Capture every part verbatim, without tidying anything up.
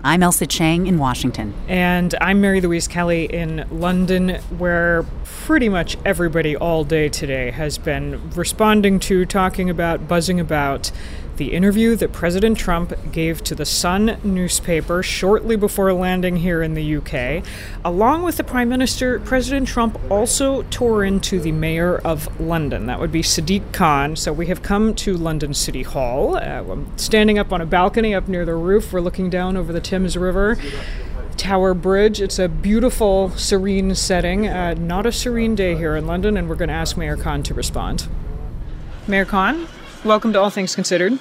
I'm Elsa Chang in Washington. And I'm Mary Louise Kelly in London, where pretty much everybody all day today has been responding to, talking about, buzzing about the interview that President Trump gave to The Sun newspaper shortly before landing here in the U K. Along with the Prime Minister, President Trump also tore into the Mayor of London. That would be Sadiq Khan. So we have come to London City Hall. Uh, I'm standing up on a balcony up near the roof. We're looking down over the Thames River. Tower Bridge. It's a beautiful, serene setting. Uh, not a serene day here in London, and we're going to ask Mayor Khan to respond. Mayor Khan, welcome to All Things Considered.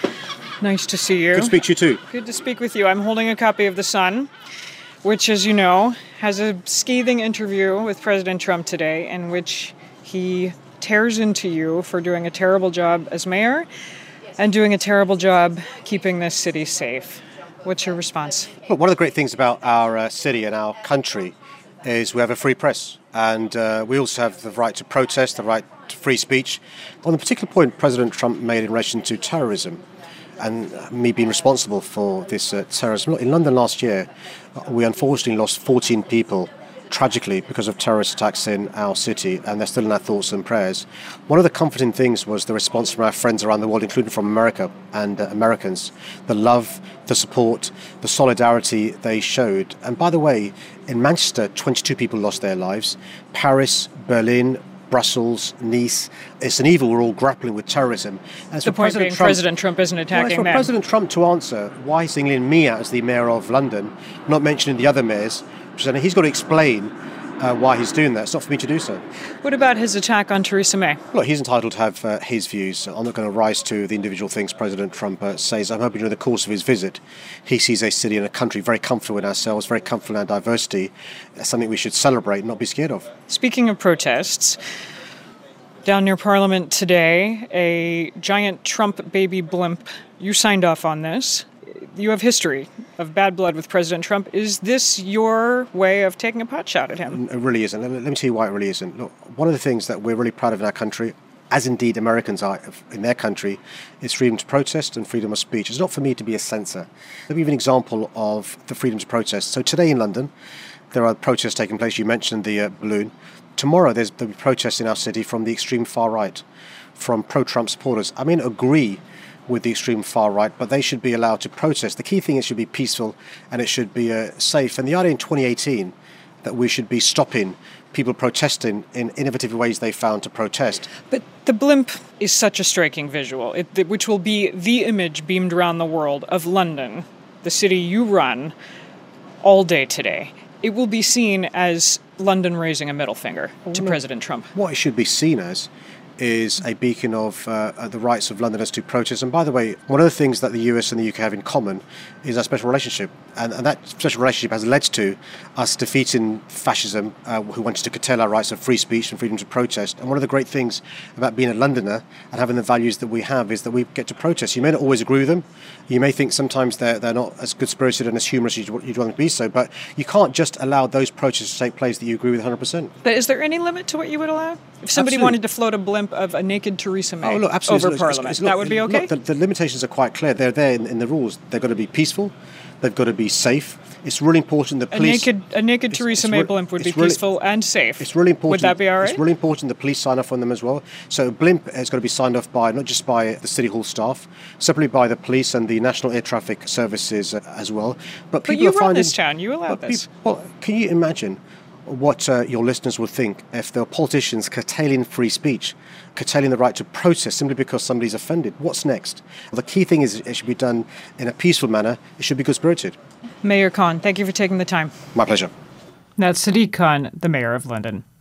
Nice to see you. Good to speak to you too. Good to speak with you. I'm holding a copy of The Sun, which, as you know, has a scathing interview with President Trump today in which he tears into you for doing a terrible job as mayor and doing a terrible job keeping this city safe. What's your response? Look, one of the great things about our uh, city and our country is we have a free press, and uh, we also have the right to protest, the right to free speech. On the particular point President Trump made in relation to terrorism and me being responsible for this uh, terrorism. Look, in London last year, we unfortunately lost fourteen people tragically because of terrorist attacks in our city, and they're still in our thoughts and prayers. One of the comforting things was the response from our friends around the world, including from America and uh, Americans, the love, the support, the solidarity they showed. And by the way, in Manchester, twenty-two people lost their lives. Paris, Berlin, Brussels, Nice. It's an evil we're all grappling with, terrorism. And the point President being Trump, President Trump isn't attacking well, them. For President Trump to answer why he's singling me out as the mayor of London, not mentioning the other mayors, he's got to explain uh, why he's doing that. It's not for me to do so. What about his attack on Theresa May? Look, he's entitled to have uh, his views. I'm not going to rise to the individual things President Trump uh, says. I'm hoping during the course of his visit, he sees a city and a country very comfortable in ourselves, very comfortable in our diversity. That's something we should celebrate and not be scared of. Speaking of protests, down near Parliament today, a giant Trump baby blimp. You signed off on this. You have history of bad blood with President Trump. Is this your way of taking a pot shot at him? It really isn't. Let me tell you why it really isn't. Look, one of the things that we're really proud of in our country, as indeed Americans are in their country, is freedom to protest and freedom of speech. It's not for me to be a censor. Let me give you an example of the freedom to protest. So today in London, there are protests taking place. You mentioned the uh, balloon. Tomorrow there's there'll be protests in our city from the extreme far right, from pro-Trump supporters. I mean, agree with the extreme far right, but they should be allowed to protest. The key thing is it should be peaceful and it should be uh, safe. And the idea in twenty eighteen that we should be stopping people protesting in innovative ways they found to protest. But the blimp is such a striking visual, it, which will be the image beamed around the world of London, the city you run, all day today. It will be seen as London raising a middle finger to well, President Trump. What it should be seen as is a beacon of uh, the rights of Londoners to protest. And by the way, one of the things that the U S and the U K have in common is our special relationship. And, and that special relationship has led to us defeating fascism, uh, who wanted to curtail our rights of free speech and freedom to protest. And one of the great things about being a Londoner and having the values that we have is that we get to protest. You may not always agree with them. You may think sometimes they're, they're not as good-spirited and as humorous as you'd, you'd want them to be so, but you can't just allow those protests to take place that you agree with one hundred percent. But is there any limit to what you would allow? If somebody Absolutely. wanted to float a blimp of a naked Theresa May oh, look, absolutely. over It's, Parliament, it's, it's, that look, would be okay? Look, the, the limitations are quite clear. They're there in, in the rules. They've got to be peaceful. They've got to be safe. It's really important the police... A naked, a naked it's, Theresa it's May re- blimp would be really, peaceful and safe. It's really important. Would that be all right? It's really important the police sign off on them as well. So a blimp has got to be signed off by, not just by the City Hall staff, separately by the police and the National Air Traffic Services uh, as well. But, people but you are run finding, this town. You allow this. People, well, can you imagine what uh, your listeners would think if there were politicians curtailing free speech, curtailing the right to protest simply because somebody's offended? What's next? Well, the key thing is it should be done in a peaceful manner. It should be good-spirited. Mayor Khan, thank you for taking the time. My pleasure. That's Sadiq Khan, the mayor of London.